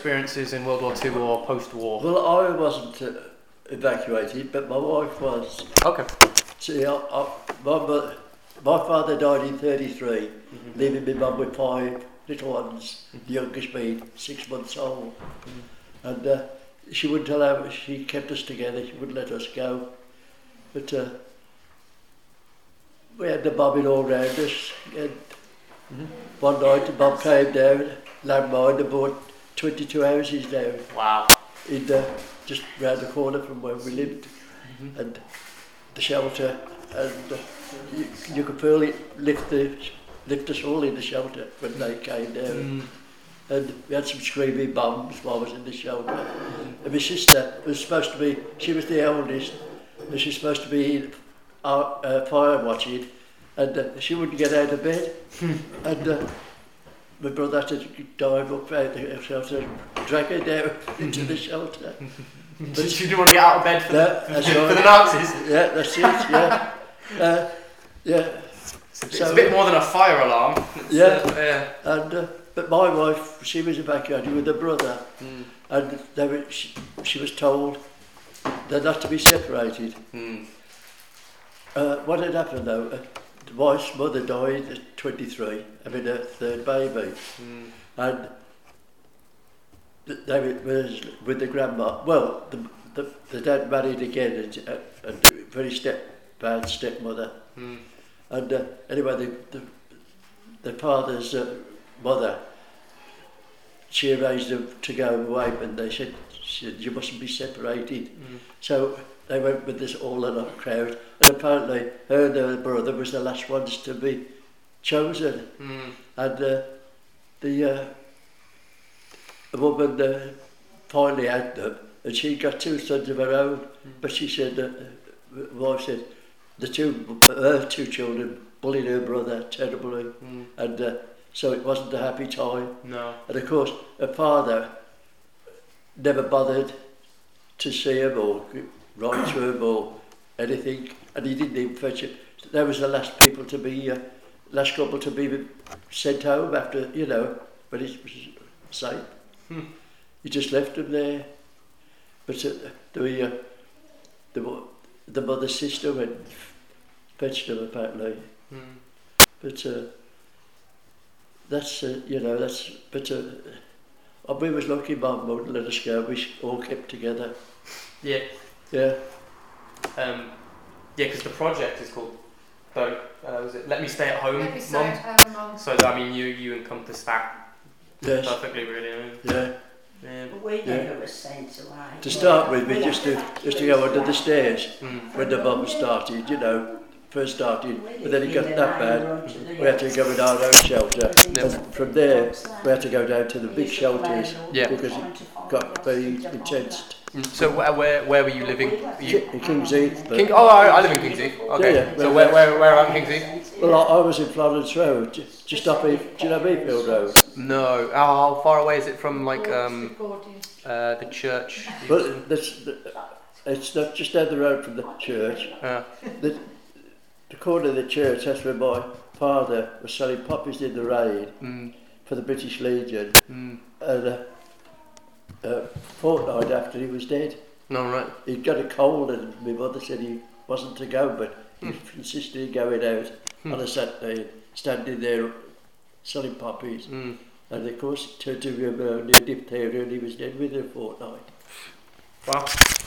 Experiences in World War II or post-war? Well, I wasn't evacuated, but my wife was. Okay. See, my father died in 33, leaving my mum with 5 little ones, the youngest being 6 months old. And she wouldn't allow us, she kept us together, she wouldn't let us go. But we had the bombing all round us. And one night the bomb came down, landmine, and brought 22 houses down. Wow. In just round the corner from where we lived. And the shelter, and you could feel it lift us all in the shelter when they came down. And we had some screaming bombs while I was in the shelter. And my sister was supposed to be, she was the eldest, and she was supposed to be fire watching, and she wouldn't get out of bed. And my brother had to dive up out the shelter and drag her down into the shelter. But she didn't want to get out of bed for the Nazis? Yeah, that's it, yeah. Yeah. It's a bit more than a fire alarm. And but my wife, she was evacuated with her brother, and she was told they're not to be separated. What had happened though, the wife's mother died at 23, having her 3rd baby, and they were with the grandma. Well, the dad married again, and very bad stepmother. And anyway, the father's mother, she arranged them to go away, but she said you mustn't be separated. So they went with this all in a crowd, and apparently her and her brother was the last ones to be chosen. And the woman finally had them, and she got 2 sons of her own. But she said, the wife said, her 2 children bullied her brother terribly, and so it wasn't a happy time. No. And of course, her father never bothered to see him or write to him or anything, and he didn't even fetch it. They was the last people to be, last couple to be sent home after, when it was safe. He just left them there. But the mother's sister went and fetched them apparently. But we was lucky Mum wouldn't let us go, we all kept together. Yeah. Yeah. Because the project is called was it Let Me Stay at Home, Let Me Stay at Home, Mum. So I mean you encompass that perfectly, really. Yeah. But we never were sent away. To start with, we just to go under the stairs when the bomb started, first started, but then it got that bad, we had to go in our own shelter, and from there we had to go down to the big shelters, because it got very intense. So where were you living? In King's Heath. I live in King's Heath. Okay. Yeah. So where around King's Heath? Well, I was in Florence Road, just off, do you know Beefield Road? No. How far away is it from the church? Well, it's not just down the road from the church. The corner of the church, that's where my father was selling poppies in the rain for the British Legion. And a fortnight after he was dead. No, right. He'd got a cold, and my mother said he wasn't to go, but he insisted in going out on a Saturday, standing there selling poppies. And of course it turned to pneumonia, diphtheria, and he was dead within a fortnight. Wow.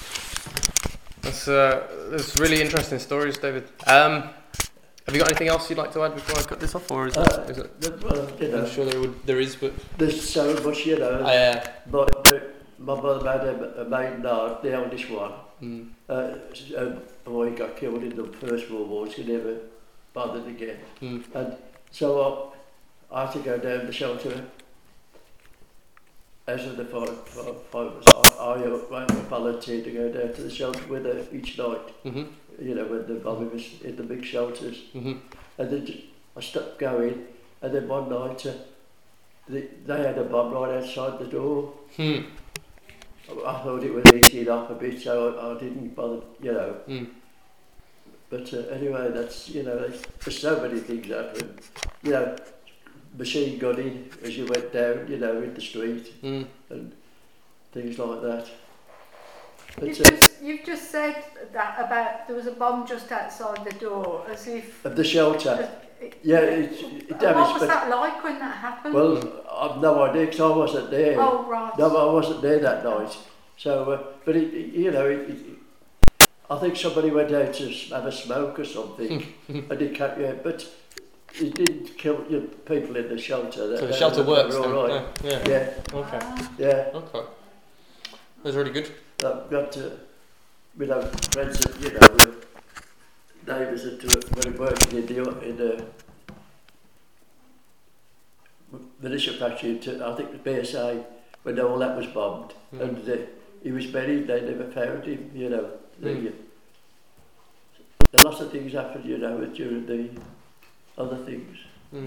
That's really interesting stories, David. Have you got anything else you'd like to add before I cut this off, or is it? Well, I'm sure there is, but there's so much, But my mother had a maiden aunt, the eldest one. A boy got killed in the First World War. She never bothered again. And so I had to go down the shelter. As of the five, I volunteered to go down to the shelter with her each night. When the bombing was in the big shelters. And then I stopped going, and then one night they had a bomb right outside the door. I thought it was easing up a bit, so I didn't bother, But anyway, that's, there's so many things happen. Machine gunning as you went down, in the street. And things like that. But, You've just said that about there was a bomb just outside the door, as if... Of the shelter? Yeah, it damaged. What was that like when that happened? Well, I've no idea because I wasn't there. Oh, right. No, I wasn't there that night. So, but I think somebody went out to have a smoke or something. And it can't, yeah, but it didn't kill people in the shelter. So the shelter works then? All right. Yeah. Okay. Ah. Yeah. Okay. That's really good. I've got friends that, neighbours that were working in the militia factory, I think the BSA, when all that was bombed. And he was buried, they never found him, lots of things happened, during the other things.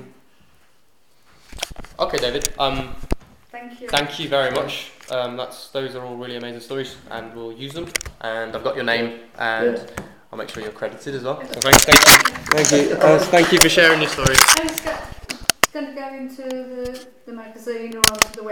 Okay, David. Thank you. Thank you very much. Those are all really amazing stories, and we'll use them. And I've got your name, and I'll make sure you're credited as well. So thank you. Thank you for sharing your story. It's going to go into the magazine or onto the